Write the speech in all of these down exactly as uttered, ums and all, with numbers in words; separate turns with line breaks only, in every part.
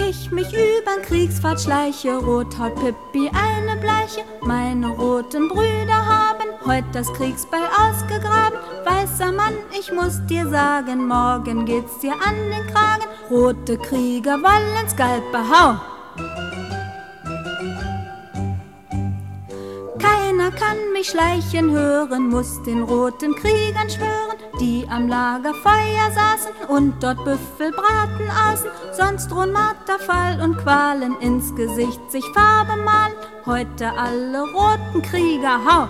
Ich mich übern Kriegspfad schleiche, Rothaut Pippi eine Bleiche. Meine roten Brüder haben heut das Kriegsbeil ausgegraben. Weißer Mann, ich muss dir sagen, morgen geht's dir an den Kragen. Rote Krieger wollen's Galg behau. Keiner kann mich schleichen hören, muss den roten Kriegern schwören, die am Lagerfeuer saßen und dort Büffelbraten aßen. Sonst drohen Marterfall und Qualen, ins Gesicht sich Farbe malen. Heute alle roten Krieger, hau!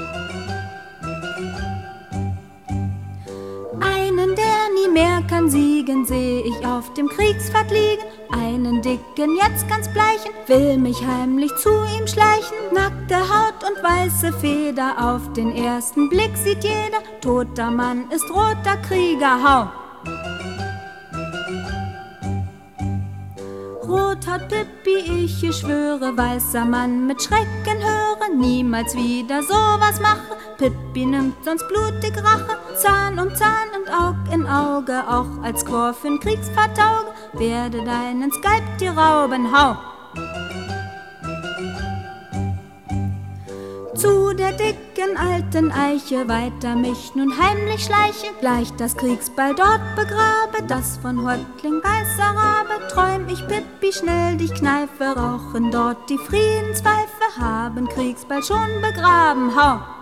Einen, der nie mehr kann siegen, seh ich auf dem Kriegspfad liegen. Einen dicken, jetzt ganz bleichen, will mich heimlich zu ihm schleichen. Nackte Haut und weiße Feder, auf den ersten Blick sieht jeder, toter Mann ist roter Krieger, hau! Rothaut Pippi, ich schwöre, weißer Mann mit Schrecken höre, niemals wieder sowas mache. Pippi nimmt sonst blutig Rache, Zahn um Zahn und Aug in Auge, auch als Chor für'n Kriegspfad tauge, werde deinen Skalp dir rauben, hau! Zu der dicken alten Eiche weiter mich nun heimlich schleiche, gleich das Kriegsbeil dort begrabe, das von Häuptling Weißer Rabe. Träum ich Pippi schnell dich kneife, rauchen dort die Friedenspfeife, haben Kriegsbeil schon begraben, hau!